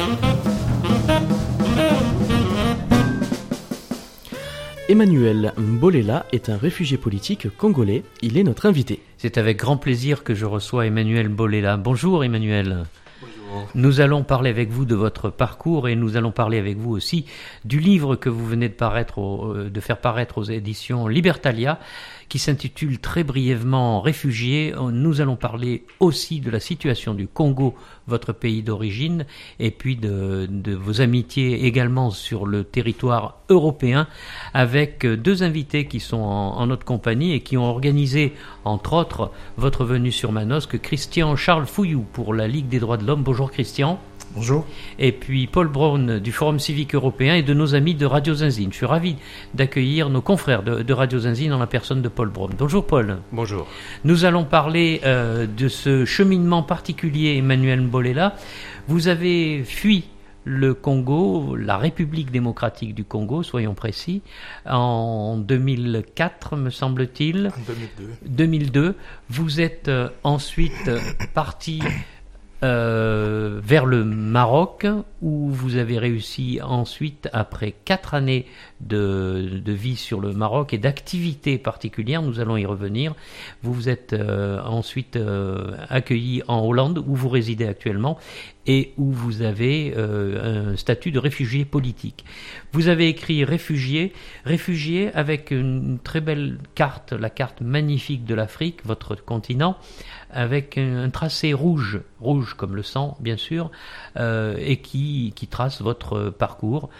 Emmanuel Mbolela est un réfugié politique congolais. Il est notre invité. C'est avec grand plaisir que je reçois Emmanuel Mbolela. Bonjour Emmanuel. Bonjour. Nous allons parler avec vous de votre parcours et nous allons parler avec vous aussi du livre que vous venez de faire paraître aux éditions Libertalia, qui s'intitule très brièvement Réfugiés. Nous allons parler aussi de la situation du Congo, votre pays d'origine, et puis de vos amitiés également sur le territoire européen, avec deux invités qui sont en notre compagnie et qui ont organisé, entre autres, votre venue sur Manosque, Christian Charles Fouillou pour la Ligue des droits de l'homme. Bonjour Christian. Bonjour. Et puis Paul Brown du Forum civique européen et de nos amis de Radio Zinzine. Je suis ravi d'accueillir nos confrères de Radio Zinzine en la personne de Paul Brown. Bonjour Paul. Bonjour. Nous allons parler de ce cheminement particulier, Emmanuel Mbolela. Vous avez fui le Congo, la République démocratique du Congo, soyons précis, en 2004, me semble-t-il. En 2002. Vous êtes ensuite parti vers le Maroc, où vous avez réussi ensuite, après 4 années de vie sur le Maroc et d'activités particulières, nous allons y revenir. Vous vous êtes ensuite accueilli en Hollande, où vous résidez actuellement, et où vous avez un statut de réfugié politique. Vous avez écrit Réfugiés avec une très belle carte, la carte magnifique de l'Afrique, votre continent, avec un tracé rouge comme le sang, bien sûr, et qui trace votre parcours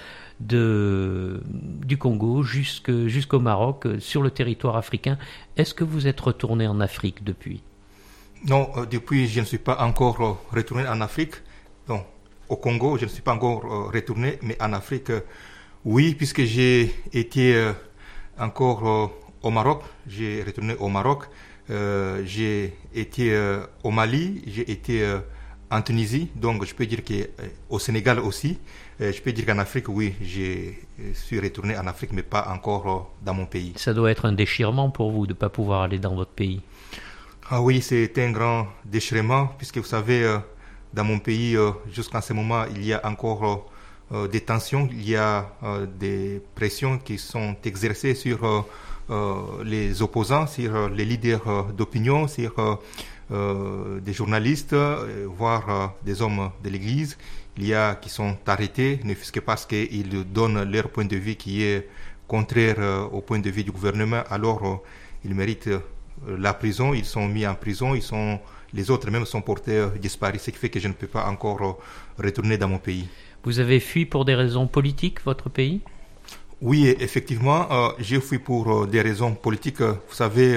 du Congo jusqu'au Maroc, sur le territoire africain. Est-ce que vous êtes retourné en Afrique depuis ? Non, depuis, je ne suis pas encore retourné en Afrique. Non, au Congo, je ne suis pas encore retourné, mais en Afrique, oui, puisque j'ai été encore au Maroc. J'ai retourné au Maroc. J'ai été au Mali, j'ai été en Tunisie, donc je peux dire qu'au Sénégal aussi. Je peux dire qu'en Afrique, oui, je suis retourné en Afrique, mais pas encore dans mon pays. Ça doit être un déchirement pour vous de ne pas pouvoir aller dans votre pays. Ah oui, c'est un grand déchirement, puisque vous savez, dans mon pays, jusqu'à ce moment, il y a encore des tensions, il y a des pressions qui sont exercées sur les opposants, sur les leaders d'opinion, sur des journalistes, voire des hommes de l'Église. Il y a qui sont arrêtés, ne fût-ce que parce qu'ils donnent leur point de vue qui est contraire au point de vue du gouvernement. Alors, ils méritent la prison, ils sont mis en prison, les autres même sont portés disparus, ce qui fait que je ne peux pas encore retourner dans mon pays. Vous avez fui pour des raisons politiques, votre pays ? Oui, effectivement, j'ai fui pour des raisons politiques. Vous savez,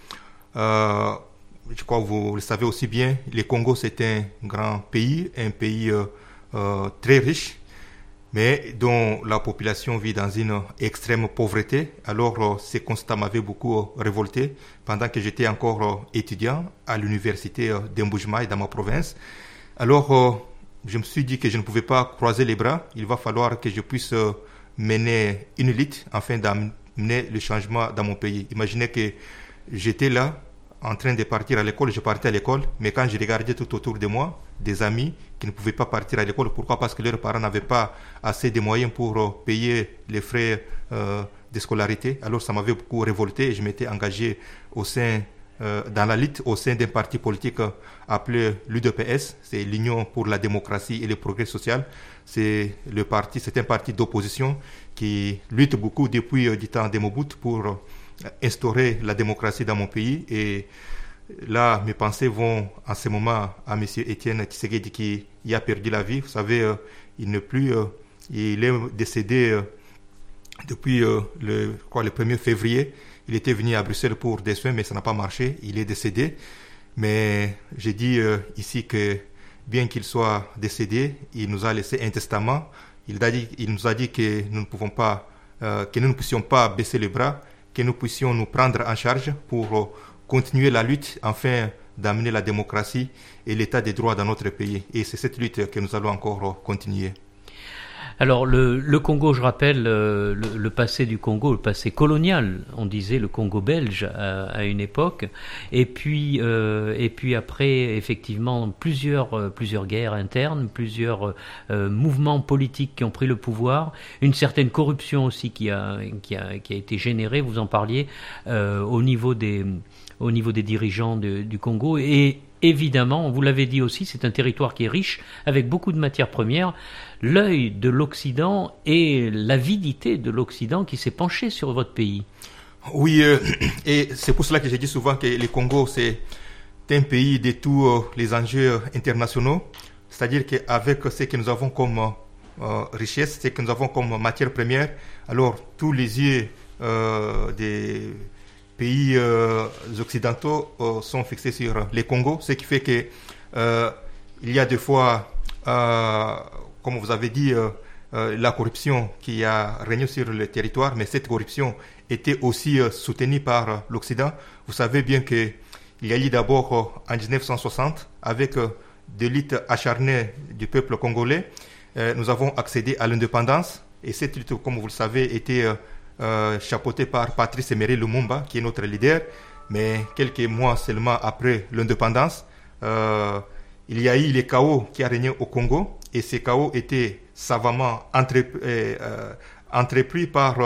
je crois que vous le savez aussi bien, le Congo c'est un grand pays, un pays très riche, mais dont la population vit dans une extrême pauvreté. Alors, ce constat m'avait beaucoup révolté pendant que j'étais encore étudiant à l'université d'Mbujimai dans ma province. Alors, je me suis dit que je ne pouvais pas croiser les bras. Il va falloir que je puisse mener une lutte afin d'amener le changement dans mon pays. Imaginez que j'étais là en train de partir à l'école, je partais à l'école, mais quand je regardais tout autour de moi, des amis qui ne pouvaient pas partir à l'école. Pourquoi ? Parce que leurs parents n'avaient pas assez de moyens pour payer les frais de scolarité. Alors ça m'avait beaucoup révolté et je m'étais engagé dans la lutte au sein d'un parti politique appelé l'UDPS, c'est l'Union pour la démocratie et le progrès social. C'est un parti d'opposition qui lutte beaucoup depuis du temps de Mobutu pour instaurer la démocratie dans mon pays. Et là, mes pensées vont en ce moment à M. Étienne Tshisekedi qui y a perdu la vie. Vous savez, il est décédé depuis le 1er février. Il était venu à Bruxelles pour des soins, mais ça n'a pas marché. Il est décédé. Mais j'ai dit ici que bien qu'il soit décédé, il nous a laissé un testament. Il nous a dit que nous ne puissions pas baisser les bras, que nous puissions nous prendre en charge pour continuer la lutte afin d'amener la démocratie et l'état des droits dans notre pays. Et c'est cette lutte que nous allons encore continuer. Alors le Congo, je rappelle le passé du Congo, le passé colonial, on disait le Congo belge à une époque, et puis après effectivement plusieurs guerres internes, plusieurs mouvements politiques qui ont pris le pouvoir, une certaine corruption aussi qui a été générée, vous en parliez, au niveau des dirigeants du Congo. Et évidemment, vous l'avez dit aussi, c'est un territoire qui est riche, avec beaucoup de matières premières. L'œil de l'Occident et l'avidité de l'Occident qui s'est penché sur votre pays. Oui, et c'est pour cela que j'ai dit souvent que le Congo, c'est un pays de tous les enjeux internationaux. C'est-à-dire qu'avec ce que nous avons comme richesse, ce que nous avons comme matière première, alors tous les yeux des pays occidentaux sont fixés sur les Congo, ce qui fait que il y a des fois, comme vous avez dit, la corruption qui a régné sur le territoire, mais cette corruption était aussi soutenue par l'Occident. Vous savez bien qu'il y a eu d'abord en 1960, avec des luttes acharnées du peuple congolais, nous avons accédé à l'indépendance, et cette lutte, comme vous le savez, était chapeauté par Patrice Emery Lumumba, qui est notre leader. Mais quelques mois seulement après l'indépendance, il y a eu les chaos qui a régné au Congo, et ces chaos étaient savamment entrepris par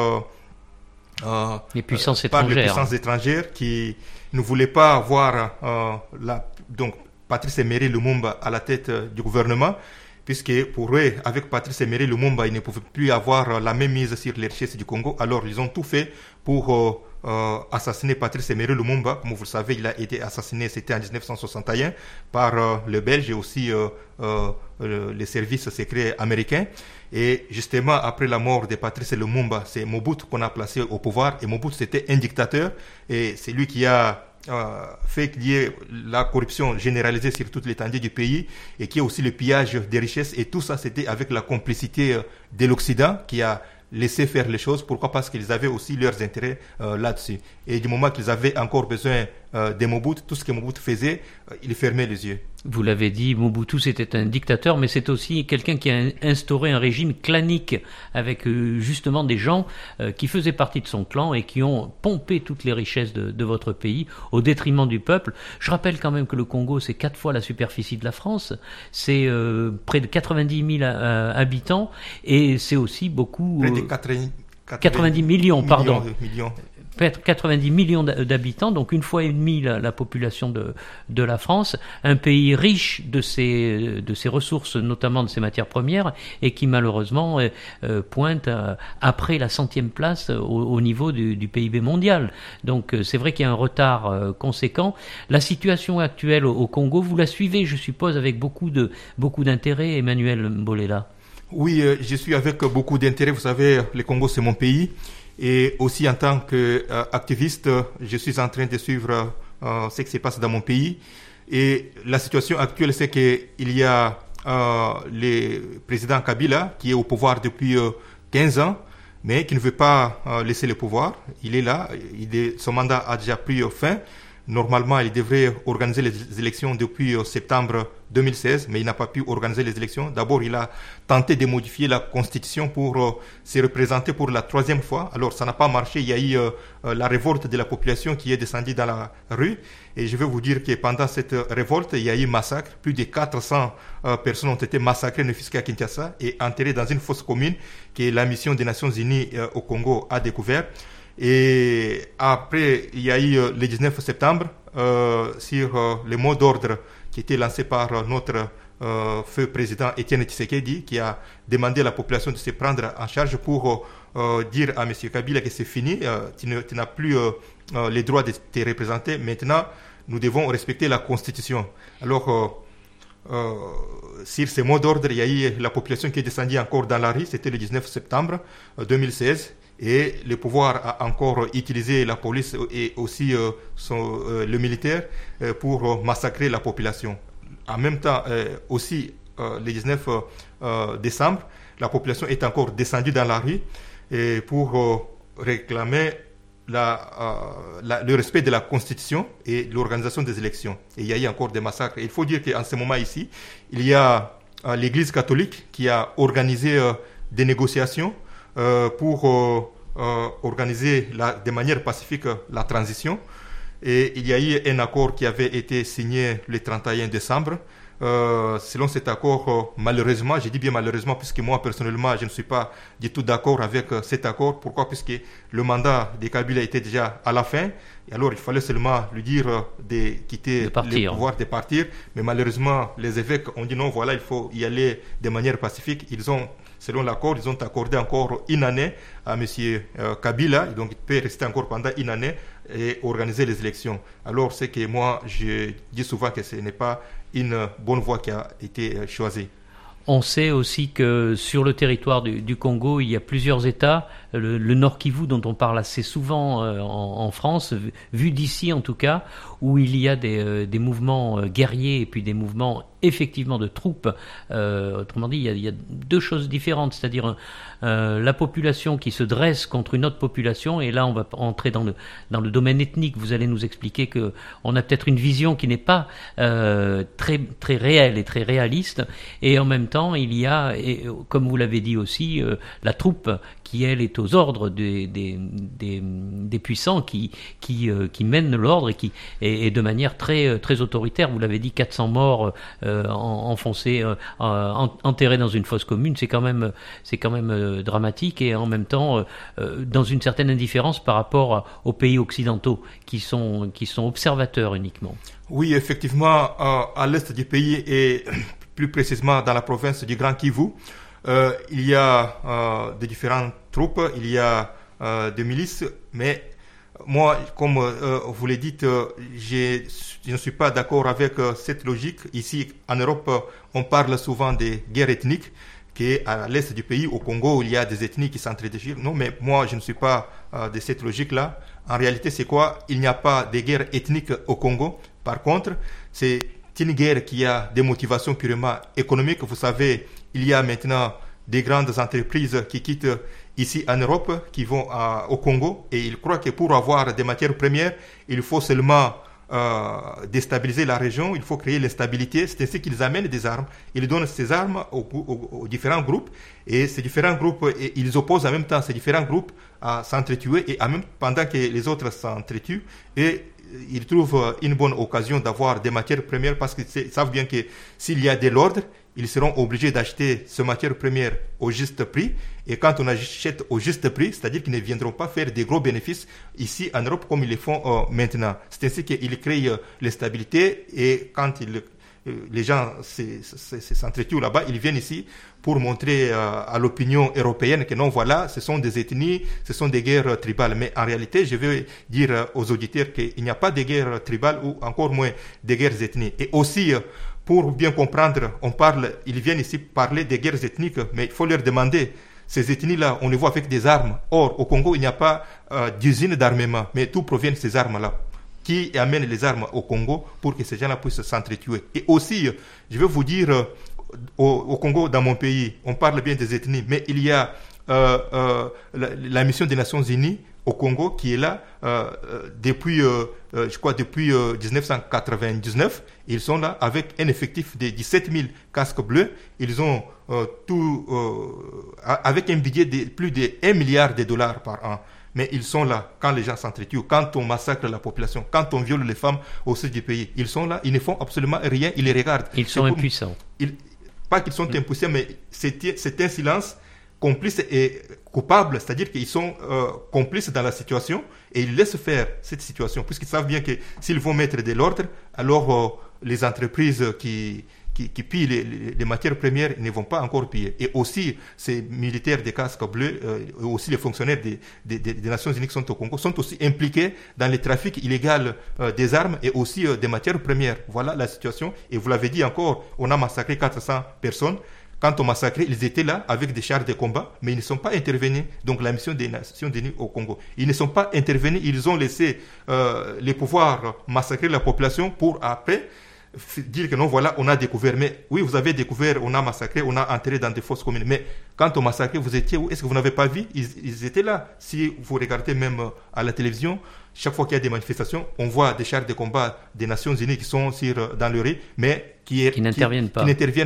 les puissances étrangères qui ne voulaient pas voir donc Patrice Emery Lumumba à la tête du gouvernement, puisque pour eux, avec Patrice Emery Lumumba, ils ne pouvaient plus avoir la même mise sur les richesses du Congo. Alors, ils ont tout fait pour assassiner Patrice Emery Lumumba. Comme vous le savez, il a été assassiné, c'était en 1961, par le Belge et aussi les services secrets américains. Et justement, après la mort de Patrice Lumumba, c'est Mobutu qu'on a placé au pouvoir. Et Mobutu, c'était un dictateur. Et c'est lui qui a fait qu'il y ait la corruption généralisée sur toute l'étendue du pays et qu'il y ait aussi le pillage des richesses, et tout ça c'était avec la complicité de l'Occident qui a laissé faire les choses. Pourquoi? Parce qu'ils avaient aussi leurs intérêts là-dessus, et du moment qu'ils avaient encore besoin de Mobutu, tout ce que Mobutu faisait, ils fermaient les yeux. Vous l'avez dit, Mobutu c'était un dictateur, mais c'est aussi quelqu'un qui a instauré un régime clanique avec justement des gens qui faisaient partie de son clan et qui ont pompé toutes les richesses de votre pays au détriment du peuple. Je rappelle quand même que le Congo, c'est 4 fois la superficie de la France, c'est près de 90 000 habitants, et c'est aussi beaucoup... Près de 90 millions, pardon. Millions. 90 millions d'habitants, donc une fois et demie la population de la France, un pays riche de ses ressources, notamment de ses matières premières, et qui malheureusement pointe après la 100e place au niveau du PIB mondial. Donc c'est vrai qu'il y a un retard conséquent. La situation actuelle au Congo, vous la suivez, je suppose, avec beaucoup d'intérêt, Emmanuel Mbolela. Oui, je suis avec beaucoup d'intérêt. Vous savez, le Congo, c'est mon pays. Et aussi en tant qu'activiste, je suis en train de suivre ce qui se passe dans mon pays. Et la situation actuelle, c'est qu'il y a le président Kabila qui est au pouvoir depuis 15 ans, mais qui ne veut pas laisser le pouvoir. Il est là, son mandat a déjà pris fin. Normalement, il devrait organiser les élections depuis septembre 2016, mais il n'a pas pu organiser les élections. D'abord, il a tenté de modifier la constitution pour se représenter pour la 3e fois. Alors, ça n'a pas marché. Il y a eu la révolte de la population qui est descendue dans la rue. Et je vais vous dire que pendant cette révolte, il y a eu massacre. Plus de 400 personnes ont été massacrées, ne fût-ce qu'à Kinshasa, et enterrées dans une fosse commune que la mission des Nations Unies au Congo a découvert. Et après, il y a eu le 19 septembre sur le mot d'ordre qui était lancé par notre feu président Étienne Tshisekedi, qui a demandé à la population de se prendre en charge pour dire à M. Kabila que c'est fini, tu n'as plus les droits de te représenter. Maintenant, nous devons respecter la Constitution. Alors, sur ces mots d'ordre, il y a eu la population qui est descendue encore dans la rue. C'était le 19 septembre 2016. Et le pouvoir a encore utilisé la police et aussi le militaire pour massacrer la population. En même temps, aussi, le 19 décembre, la population est encore descendue dans la rue pour réclamer le respect de la Constitution et l'organisation des élections. Et il y a eu encore des massacres. Et il faut dire qu'en ce moment ici, il y a l'Église catholique qui a organisé des négociations pour organiser de manière pacifique la transition. Et il y a eu un accord qui avait été signé le 31 décembre. Selon cet accord, malheureusement, je dis bien malheureusement, puisque moi personnellement, je ne suis pas du tout d'accord avec cet accord. Pourquoi? Puisque le mandat de Kabila était déjà à la fin. Et alors, il fallait seulement lui dire de quitter le pouvoir, de partir. Mais malheureusement, les évêques ont dit non, voilà, il faut y aller de manière pacifique. Selon l'accord, ils ont accordé encore une année à M. Kabila. Donc, il peut rester encore pendant une année et organiser les élections. Alors, c'est que moi, je dis souvent que ce n'est pas une bonne voie qui a été choisie. On sait aussi que sur le territoire du Congo, il y a plusieurs États, le Nord Kivu dont on parle assez souvent en France, vu d'ici en tout cas, où il y a des mouvements guerriers et puis des mouvements effectivement de troupes. Autrement dit, il y a deux choses différentes, c'est-à-dire la population qui se dresse contre une autre population, et là on va entrer dans le domaine ethnique. Vous allez nous expliquer que on a peut-être une vision qui n'est pas très très réelle et très réaliste, et en même temps il y a, et, comme vous l'avez dit aussi, la troupe qui elle est aux ordres des puissants qui mènent l'ordre et de manière très très autoritaire. Vous l'avez dit, 400 morts enfoncés, enterrés dans une fosse commune, c'est quand même dramatique, et en même temps dans une certaine indifférence par rapport aux pays occidentaux qui sont observateurs uniquement. Oui, effectivement, à l'est du pays et plus précisément dans la province du Grand Kivu, il y a de différentes troupes, il y a des milices, mais moi, comme vous l'avez dit, je ne suis pas d'accord avec cette logique. Ici, en Europe, on parle souvent des guerres ethniques, qu'à l'est du pays, au Congo, il y a des ethnies qui s'entredéchirent. Non, mais moi, je ne suis pas de cette logique-là. En réalité, c'est quoi? Il n'y a pas de guerre ethnique au Congo. Par contre, c'est une guerre qui a des motivations purement économiques. Vous savez, il y a maintenant des grandes entreprises qui quittent ici en Europe, qui vont au Congo, et ils croient que pour avoir des matières premières, il faut seulement déstabiliser la région, il faut créer l'instabilité. C'est ainsi qu'ils amènent des armes. Ils donnent ces armes aux différents groupes, et ces différents groupes, et ils opposent en même temps ces différents groupes à s'entretuer, et pendant que les autres s'entretuent, et ils trouvent une bonne occasion d'avoir des matières premières, parce qu'ils savent bien que s'il y a de l'ordre, ils seront obligés d'acheter ces matières premières au juste prix. Et quand on achète au juste prix, c'est-à-dire qu'ils ne viendront pas faire des gros bénéfices ici en Europe comme ils le font maintenant. C'est ainsi qu'ils créent l'instabilité, et quand les gens s'entretuent là-bas, ils viennent ici pour montrer à l'opinion européenne que non, voilà, ce sont des ethnies, ce sont des guerres tribales. Mais en réalité, je veux dire aux auditeurs qu'il n'y a pas de guerres tribales, ou encore moins de guerres ethniques. Et aussi, pour bien comprendre, ils viennent ici parler des guerres ethniques, mais il faut leur demander, ces ethnies-là, on les voit avec des armes. Or, au Congo, il n'y a pas d'usine d'armement, mais tout provient de ces armes-là. Qui amène les armes au Congo pour que ces gens-là puissent s'entretuer? Et aussi, je vais vous dire, au Congo, dans mon pays, on parle bien des ethnies, mais il y a la mission des Nations Unies au Congo qui est là depuis 1999. Ils sont là avec un effectif de 17 000 casques bleus. Ils ont avec un budget de plus de $1 milliard par an. Mais ils sont là quand les gens s'entretuent, quand on massacre la population, quand on viole les femmes au sud du pays. Ils sont là, ils ne font absolument rien, ils les regardent. Ils sont impuissants. Pas qu'ils sont impuissants, mais c'est un silence complice et coupable, c'est-à-dire qu'ils sont complices dans la situation, et ils laissent faire cette situation, puisqu'ils savent bien que s'ils vont mettre de l'ordre, alors les entreprises qui pillent les matières premières ne vont pas encore piller. Et aussi, ces militaires des casques bleus, aussi les fonctionnaires des Nations Unies qui sont au Congo, sont aussi impliqués dans le trafic illégal des armes et aussi des matières premières. Voilà la situation. Et vous l'avez dit encore, on a massacré 400 personnes. Quand on massacrait, ils étaient là avec des chars de combat, mais ils ne sont pas intervenus. Donc la mission des Nations Unies au Congo, ils ne sont pas intervenus, ils ont laissé les pouvoirs massacrer la population pour après dire que non, voilà, on a découvert. Mais oui, vous avez découvert, on a massacré, on a enterré dans des fosses communes. Mais quand on massacrait, vous étiez où? Est-ce que vous n'avez pas vu? Ils étaient là. Si vous regardez même à la télévision, chaque fois qu'il y a des manifestations, on voit des chars de combat des Nations Unies qui sont dans le riz, mais qui n'interviennent pas.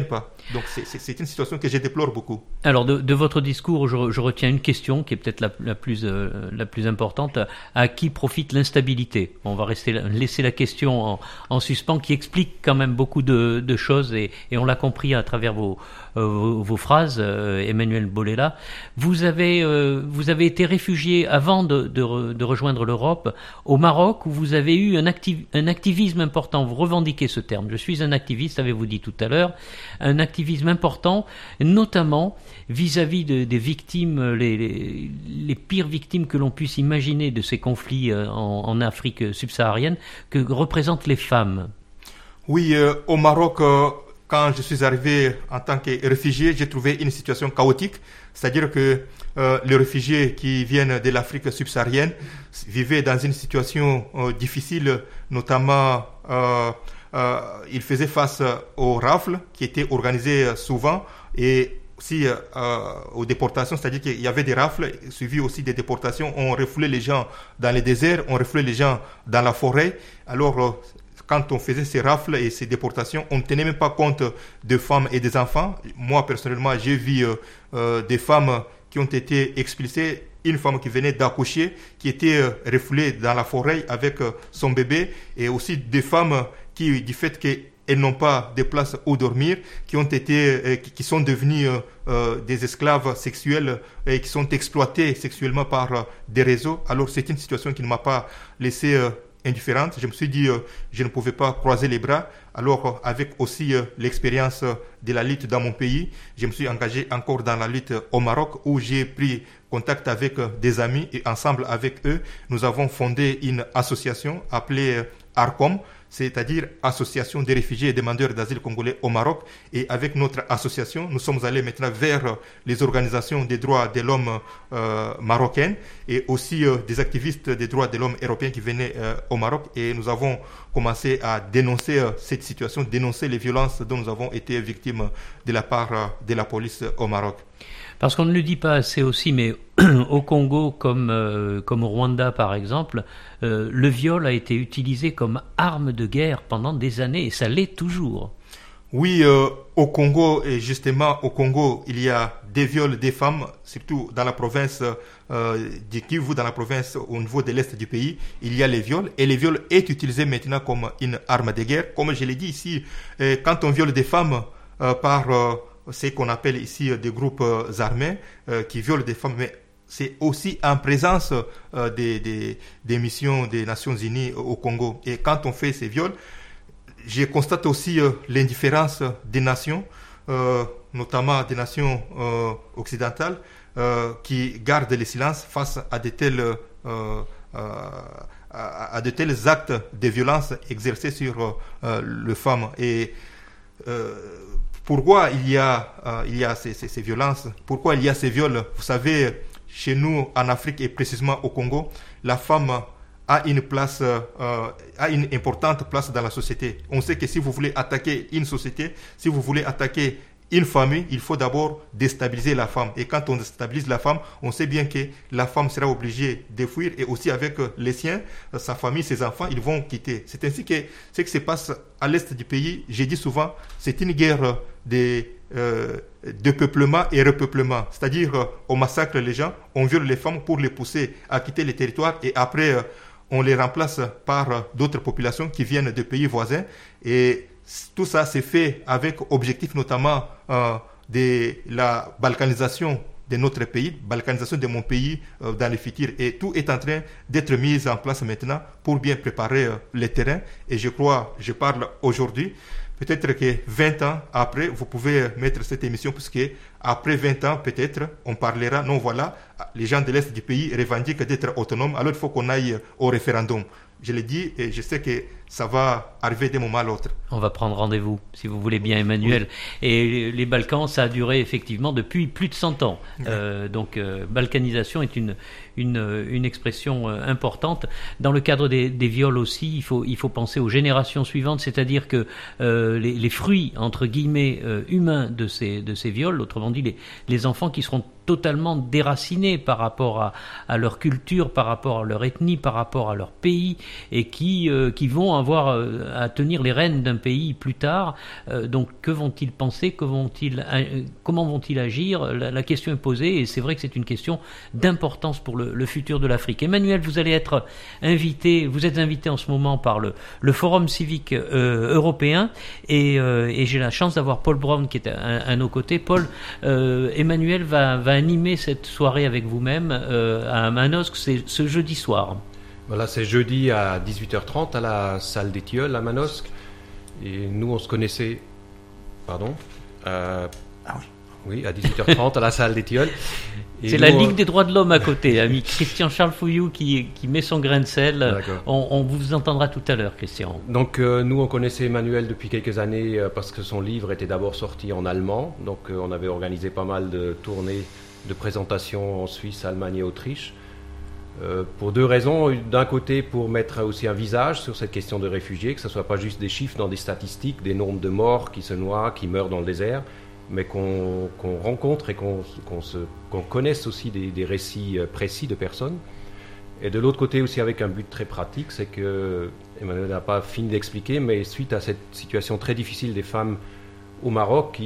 Donc c'est une situation que je déplore beaucoup. Alors de votre discours, je retiens une question qui est peut-être la plus importante. À qui profite l'instabilité? On va laisser la question en suspens, qui explique quand même beaucoup de choses, et on l'a compris à travers vos phrases, Emmanuel Bolella. Vous avez été réfugié avant de rejoindre l'Europe au Maroc, où vous avez eu un activisme important. Vous revendiquez ce terme. Je suis un activiste, avez-vous dit tout à l'heure. Un activisme important, notamment vis-à-vis des victimes, les pires victimes que l'on puisse imaginer de ces conflits en Afrique subsaharienne, que représentent les femmes. Oui, au Maroc, quand je suis arrivé en tant que réfugié, j'ai trouvé une situation chaotique. C'est-à-dire que les réfugiés qui viennent de l'Afrique subsaharienne vivaient dans une situation difficile, notamment ils faisaient face aux rafles qui étaient organisées souvent, et aussi aux déportations, c'est-à-dire qu'il y avait des rafles suivies aussi des déportations. On refoulait les gens dans les déserts, on refoulait les gens dans la forêt. Alors quand on faisait ces rafles et ces déportations, on ne tenait même pas compte des femmes et des enfants. Moi, personnellement, j'ai vu des femmes qui ont été expulsées, une femme qui venait d'accoucher, qui était refoulée dans la forêt avec son bébé, et aussi des femmes qui, du fait qu'elles n'ont pas de place où dormir, qui sont devenues des esclaves sexuels et qui sont exploitées sexuellement par des réseaux. Alors c'est une situation qui ne m'a pas laissé indifférente. Je me suis dit je ne pouvais pas croiser les bras. Alors avec aussi l'expérience de la lutte dans mon pays, je me suis engagé encore dans la lutte au Maroc, où j'ai pris contact avec des amis, et ensemble avec eux, nous avons fondé une association appelée ARCOM, c'est-à-dire Association des réfugiés et demandeurs d'asile congolais au Maroc. Et avec notre association, nous sommes allés maintenant vers les organisations des droits de l'homme marocaines, et aussi des activistes des droits de l'homme européens qui venaient au Maroc, et nous avons commencé à dénoncer cette situation, dénoncer les violences dont nous avons été victimes de la part de la police au Maroc. Parce qu'on ne le dit pas assez aussi, mais au Congo, comme au Rwanda par exemple, le viol a été utilisé comme arme de guerre pendant des années, et ça l'est toujours. Oui, au Congo, et justement au Congo, il y a des viols des femmes, surtout dans la province du Kivu, dans la province au niveau de l'est du pays, il y a les viols, et les viols est utilisé maintenant comme une arme de guerre. Comme je l'ai dit ici, quand on viole des femmes par ce qu'on appelle ici des groupes armés qui violent des femmes, mais c'est aussi en présence des missions des Nations Unies au Congo. Et quand on fait ces viols, je constate aussi l'indifférence des nations, notamment des nations occidentales, qui gardent le silence face à de tels actes de violence exercés sur les femmes. Et pourquoi il y a ces violences? Pourquoi il y a ces viols? Vous savez, chez nous, en Afrique et précisément au Congo, la femme a une importante place dans la société. On sait que si vous voulez attaquer une société, si vous voulez attaquer une famille, il faut d'abord déstabiliser la femme. Et quand on déstabilise la femme, on sait bien que la femme sera obligée de fuir, et aussi avec les siens, sa famille, ses enfants, ils vont quitter. C'est ainsi que ce qui se passe à l'est du pays, j'ai dit souvent, c'est une guerre de peuplement et repeuplement. C'est-à-dire, on massacre les gens, on viole les femmes pour les pousser à quitter les territoires, et après, on les remplace par d'autres populations qui viennent de pays voisins. Et tout ça s'est fait avec objectif notamment de la balkanisation de notre pays, balkanisation de mon pays dans le futur. Et tout est en train d'être mis en place maintenant pour bien préparer les terrains. Et je crois, je parle aujourd'hui, peut-être que 20 ans après, vous pouvez mettre cette émission, puisque après 20 ans, peut-être, on parlera, non voilà, les gens de l'Est du pays revendiquent d'être autonomes, alors il faut qu'on aille au référendum. Je l'ai dit, et je sais que ça va arriver d'un moment à l'autre. On va prendre rendez-vous, si vous voulez bien, Emmanuel. Oui. Et les Balkans, ça a duré effectivement depuis plus de 100 ans. Oui. Donc, balkanisation est une expression importante. Dans le cadre des viols aussi, il faut penser aux générations suivantes, c'est-à-dire que les fruits, entre guillemets, humains de ces viols, autrement dit, les enfants qui seront totalement déracinés par rapport à leur culture, par rapport à leur ethnie, par rapport à leur pays, et qui vont vont avoir à tenir les rênes d'un pays plus tard. Donc que vont-ils penser, comment vont-ils agir? La question est posée et c'est vrai que c'est une question d'importance pour le futur de l'Afrique. Emmanuel, vous allez être invité, vous êtes invité en ce moment par le Forum civique européen et j'ai la chance d'avoir Paul Brown qui est à nos côtés. Paul, Emmanuel va animer cette soirée avec vous-même à Manosque, c'est ce jeudi soir. Voilà, c'est jeudi à 18h30 à la salle des Tilleuls à Manosque. Et nous, on se connaissait... Pardon Oui, à 18h30 à la salle des Tilleuls. Et c'est nous, la Ligue des droits de l'homme à côté, ami Christian Charles Fouillou qui met son grain de sel. On vous entendra tout à l'heure, Christian. Donc nous, on connaissait Emmanuel depuis quelques années parce que son livre était d'abord sorti en allemand. Donc on avait organisé pas mal de tournées de présentations en Suisse, Allemagne et Autriche. Pour deux raisons. D'un côté, pour mettre aussi un visage sur cette question de réfugiés, que ce ne soit pas juste des chiffres dans des statistiques, des nombres de morts qui se noient, qui meurent dans le désert, mais qu'on rencontre et qu'on connaisse aussi des récits précis de personnes. Et de l'autre côté aussi avec un but très pratique, c'est que Emmanuel n'a pas fini d'expliquer, mais suite à cette situation très difficile des femmes au Maroc,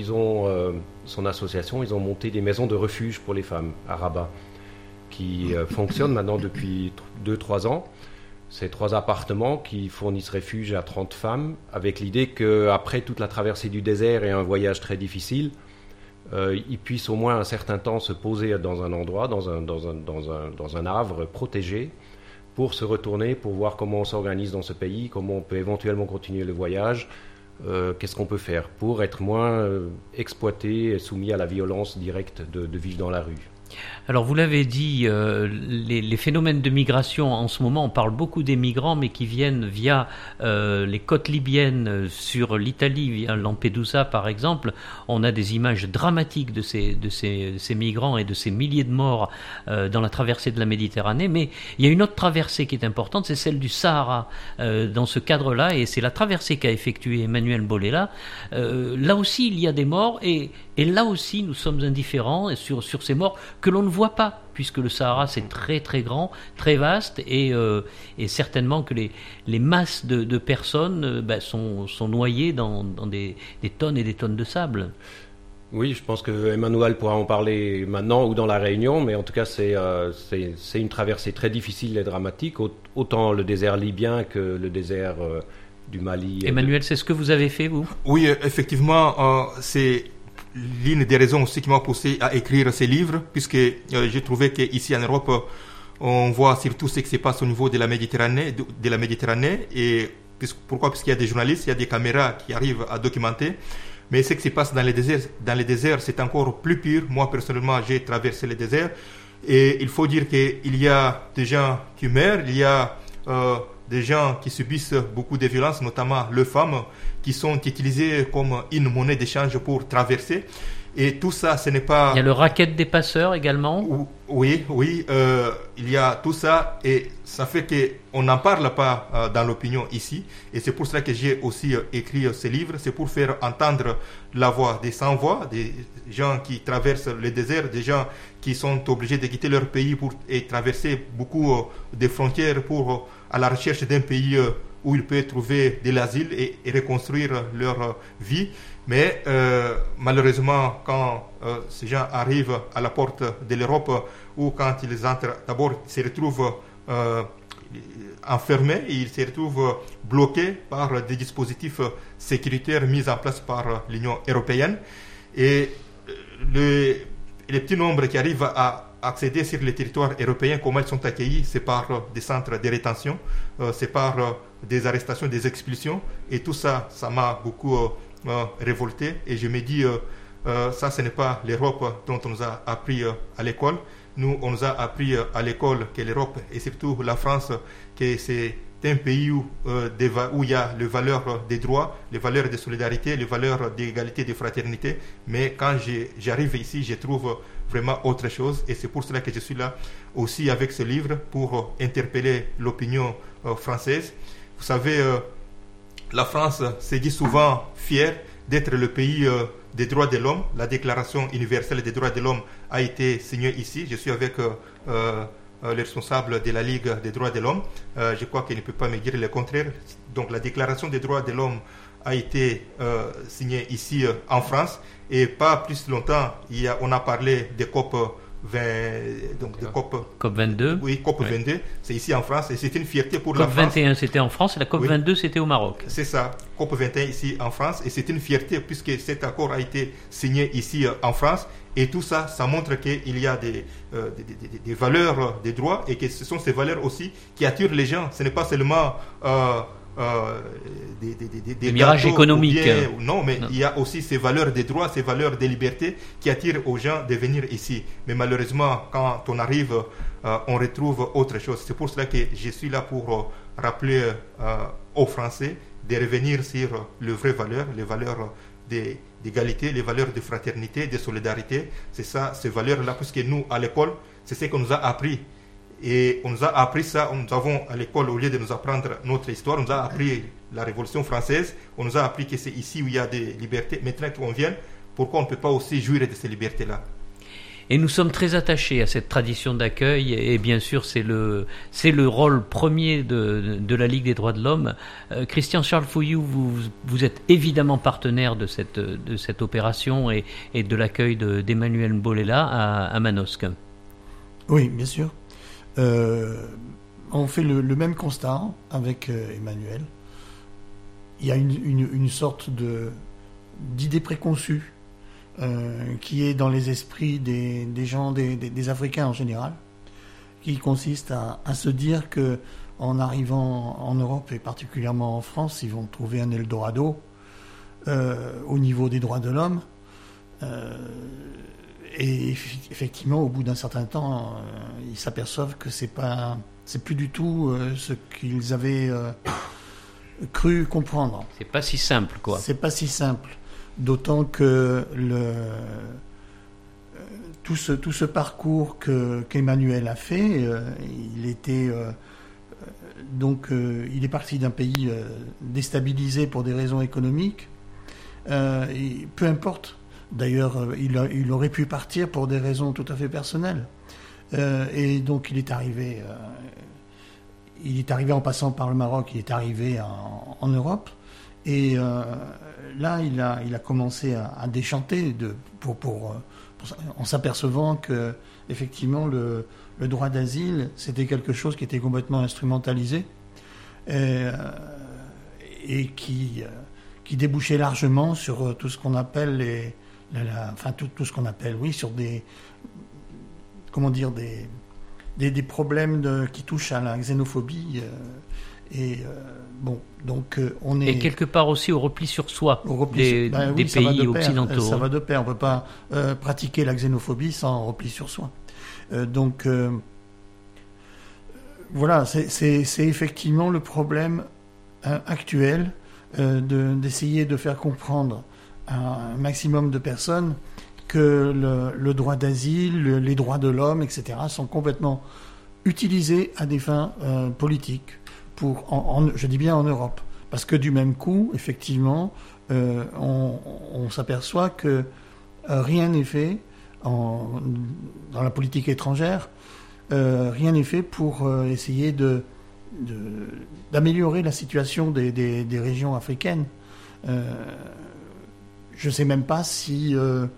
son association, ils ont monté des maisons de refuge pour les femmes à Rabat, qui fonctionnent maintenant depuis 2-3 ans. C'est 3 appartements qui fournissent refuge à 30 femmes, avec l'idée qu'après toute la traversée du désert et un voyage très difficile, ils puissent au moins un certain temps se poser dans un endroit, dans un havre protégé, pour se retourner, pour voir comment on s'organise dans ce pays, comment on peut éventuellement continuer le voyage, qu'est-ce qu'on peut faire pour être moins exploité et soumis à la violence directe de vivre dans la rue. Alors vous l'avez dit, les phénomènes de migration en ce moment, on parle beaucoup des migrants mais qui viennent via les côtes libyennes sur l'Italie, via Lampedusa par exemple. On a des images dramatiques de ces migrants et de ces milliers de morts dans la traversée de la Méditerranée, mais il y a une autre traversée qui est importante, c'est celle du Sahara dans ce cadre-là, et c'est la traversée qu'a effectuée Emmanuel Bolella. Là aussi il y a des morts et là aussi nous sommes indifférents sur ces morts que l'on ne voit pas, puisque le Sahara c'est très très grand, très vaste, et certainement que les masses de personnes sont noyées dans des tonnes et des tonnes de sable. Oui, je pense que Emmanuel pourra en parler maintenant ou dans la Réunion, mais en tout cas c'est une traversée très difficile et dramatique, autant le désert libyen que le désert du Mali. Emmanuel, c'est ce que vous avez fait, vous? Oui, effectivement, c'est l'une des raisons aussi qui m'a poussé à écrire ces livres, puisque j'ai trouvé qu'ici en Europe, on voit surtout ce qui se passe au niveau de la Méditerranée, et pourquoi? Puisqu'il y a des journalistes, il y a des caméras qui arrivent à documenter, mais ce qui se passe dans les déserts, c'est encore plus pire. Moi, personnellement, j'ai traversé les déserts, et il faut dire qu'il y a des gens qui meurent, il y a des gens qui subissent beaucoup de violences, notamment les femmes, qui sont utilisées comme une monnaie d'échange pour traverser. Et tout ça, ce n'est pas... Il y a le racket des passeurs également. Oui, il y a tout ça, et ça fait qu'on n'en parle pas dans l'opinion ici. Et c'est pour cela que j'ai aussi écrit ce livre. C'est pour faire entendre la voix des sans-voix, des gens qui traversent le désert, des gens qui sont obligés de quitter leur pays et traverser beaucoup de frontières à la recherche d'un pays où ils peuvent trouver de l'asile et reconstruire leur vie. Mais malheureusement, quand ces gens arrivent à la porte de l'Europe, ou quand ils entrent, d'abord ils se retrouvent enfermés, et ils se retrouvent bloqués par des dispositifs sécuritaires mis en place par l'Union européenne. Et les petits nombres qui arrivent à accéder sur le territoire européen, comment ils sont accueillis, c'est par des centres de rétention, c'est par des arrestations, des expulsions, et tout ça, ça m'a beaucoup révolté, et je me dis, ça ce n'est pas l'Europe dont on nous a appris à l'école. Nous, on nous a appris à l'école que l'Europe, et surtout la France, que c'est un pays où il y a les valeurs des droits, les valeurs de solidarité, les valeurs d'égalité, de fraternité. Mais quand j'arrive ici, je trouve vraiment autre chose. Et c'est pour cela que je suis là aussi avec ce livre, pour interpeller l'opinion française. Vous savez, la France se dit souvent fière d'être le pays des droits de l'homme. La Déclaration universelle des droits de l'homme a été signée ici. Je suis avec le responsable de la Ligue des droits de l'homme. Je crois qu'il ne peut pas me dire le contraire. Donc la déclaration des droits de l'homme a été signée ici en France, et pas plus longtemps, on a parlé des COP 20, donc de COP 22. Oui, COP 22, c'est ici en France, et c'est une fierté pour la France. COP 21 c'était en France, et la COP 22 c'était au Maroc. C'est ça, COP 21 ici en France, et c'est une fierté puisque cet accord a été signé ici en France, et tout ça, ça montre qu'il y a des valeurs des droits, et que ce sont ces valeurs aussi qui attirent les gens. Ce n'est pas seulement des mirages économiques. Non, mais il y a aussi ces valeurs des droits, ces valeurs des libertés qui attirent aux gens de venir ici. Mais malheureusement, quand on arrive, on retrouve autre chose. C'est pour cela que je suis là pour rappeler aux Français de revenir sur les vraies valeurs, les valeurs d'égalité, les valeurs de fraternité, de solidarité. C'est ça, ces valeurs-là, puisque nous, à l'école, c'est ce qu'on nous a appris. Et on nous a appris ça, nous avons à l'école, au lieu de nous apprendre notre histoire, on nous a appris la Révolution française, on nous a appris que c'est ici où il y a des libertés. Maintenant qu'on vient, pourquoi on ne peut pas aussi jouir de ces libertés-là? Et nous sommes très attachés à cette tradition d'accueil, et bien sûr c'est le rôle premier de la Ligue des droits de l'homme. Christian Charles Fouilloux, vous êtes évidemment partenaire de cette opération et de l'accueil d'Emmanuel Mbolela à Manosque. Oui, bien sûr. On fait le même constat avec Emmanuel. Il y a une sorte d'idée préconçue qui est dans les esprits des gens, des Africains en général, qui consiste à se dire que en arrivant en Europe et particulièrement en France, ils vont trouver un Eldorado au niveau des droits de l'homme. Et effectivement, au bout d'un certain temps, ils s'aperçoivent que c'est plus du tout ce qu'ils avaient cru comprendre. C'est pas si simple, quoi. C'est pas si simple, d'autant que tout ce parcours qu'Emmanuel a fait, il était il est parti d'un pays déstabilisé pour des raisons économiques. Et peu importe. D'ailleurs, il aurait pu partir pour des raisons tout à fait personnelles. Et donc, il est arrivé en passant par le Maroc, il est arrivé en Europe. Et là, il a commencé à déchanter en s'apercevant que, effectivement, le droit d'asile, c'était quelque chose qui était complètement instrumentalisé et qui débouchait largement sur tout ce qu'on appelle tout ce qu'on appelle, oui, sur des problèmes qui touchent à la xénophobie. On est... Et quelque part aussi au repli sur soi des pays occidentaux. Ça va de pair. On ne peut pas pratiquer la xénophobie sans repli sur soi. Voilà, c'est effectivement le problème actuel d'essayer de faire comprendre un maximum de personnes que le droit d'asile, les droits de l'homme, etc. sont complètement utilisés à des fins politiques, je dis bien en Europe. Parce que du même coup, effectivement, on s'aperçoit que rien n'est fait dans la politique étrangère, rien n'est fait pour essayer d'améliorer la situation des régions africaines. Je ne sais même pas si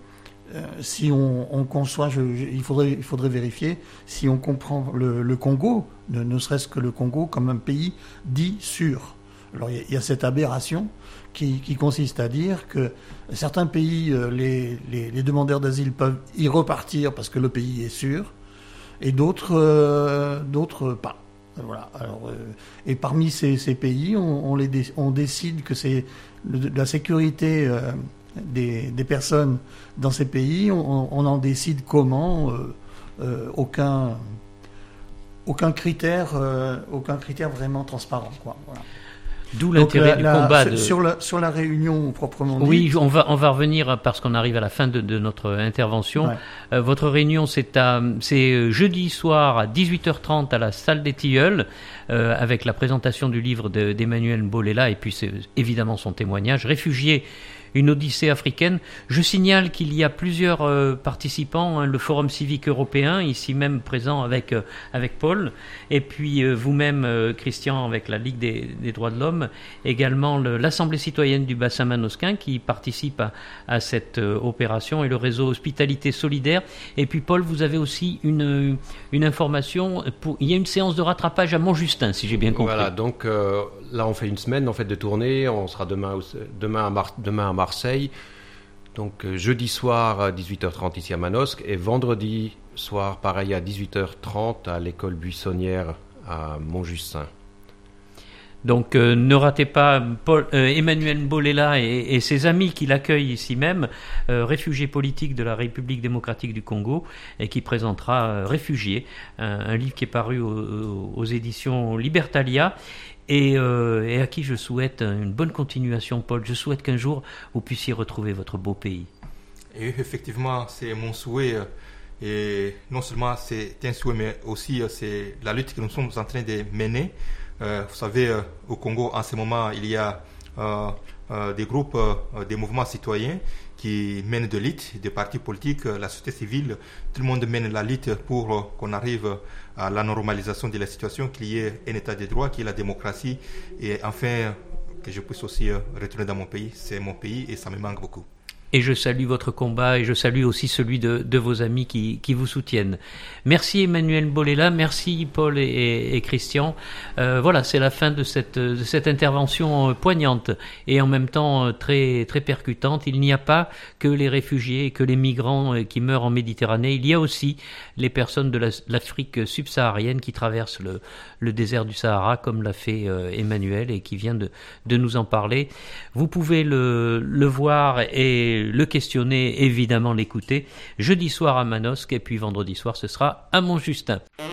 on conçoit, il faudrait vérifier, si on comprend le Congo, ne serait-ce que le Congo, comme un pays dit sûr. Alors il y a cette aberration qui consiste à dire que certains pays, les demandeurs d'asile peuvent y repartir parce que le pays est sûr, et d'autres pas. Voilà. Alors, et parmi ces pays, on décide que c'est la sécurité des personnes dans ces pays, on en décide comment, aucun critère vraiment transparent, quoi. Voilà. D'où l'intérêt du combat. Sur la réunion proprement dite. Oui, on va revenir parce qu'on arrive à la fin de notre intervention. Ouais. Votre réunion, c'est jeudi soir à 18h30 à la salle des Tilleuls, avec la présentation du livre d'Emmanuel Mbolela et puis c'est évidemment son témoignage. Réfugié, une odyssée africaine. Je signale qu'il y a plusieurs participants, le Forum civique européen, ici même présent avec Paul, et puis vous-même, Christian, avec la Ligue des droits de l'homme, également l'Assemblée citoyenne du bassin manosquin qui participe à cette opération, et le réseau Hospitalité Solidaire. Et puis Paul, vous avez aussi une information, il y a une séance de rattrapage à Montjustin, si j'ai bien compris. Voilà, donc là on fait une semaine en fait de tournée, on sera demain à Marseille, donc jeudi soir à 18h30 ici à Manosque, et vendredi soir pareil à 18h30 à l'école buissonnière à Montjustin. Donc ne ratez pas Emmanuel Mbolela et ses amis qui l'accueillent ici même, réfugié politique de la République démocratique du Congo, et qui présentera Réfugié, un livre qui est paru aux éditions Libertalia, et à qui je souhaite une bonne continuation, Paul. Je souhaite qu'un jour vous puissiez retrouver votre beau pays. Et effectivement, c'est mon souhait. Et non seulement c'est un souhait, mais aussi c'est la lutte que nous sommes en train de mener. Vous savez, au Congo, en ce moment, il y a des groupes, des mouvements citoyens qui mènent de lutte, des partis politiques, la société civile. Tout le monde mène la lutte pour qu'on arrive à la normalisation de la situation, qu'il y ait un état de droit, qu'il y ait la démocratie, et enfin que je puisse aussi retourner dans mon pays. C'est mon pays et ça me manque beaucoup. Et je salue votre combat, et je salue aussi celui de vos amis qui vous soutiennent. Merci Emmanuel Mbolela, merci Paul et Christian. Voilà, c'est la fin de cette intervention poignante et en même temps très très percutante. Il n'y a pas que les réfugiés, que les migrants qui meurent en Méditerranée. Il y a aussi les personnes de l'Afrique subsaharienne qui traversent le désert du Sahara, comme l'a fait Emmanuel, et qui vient de nous en parler. Vous pouvez le voir et le questionner, évidemment l'écouter, jeudi soir à Manosque, et puis vendredi soir ce sera à Montjustin.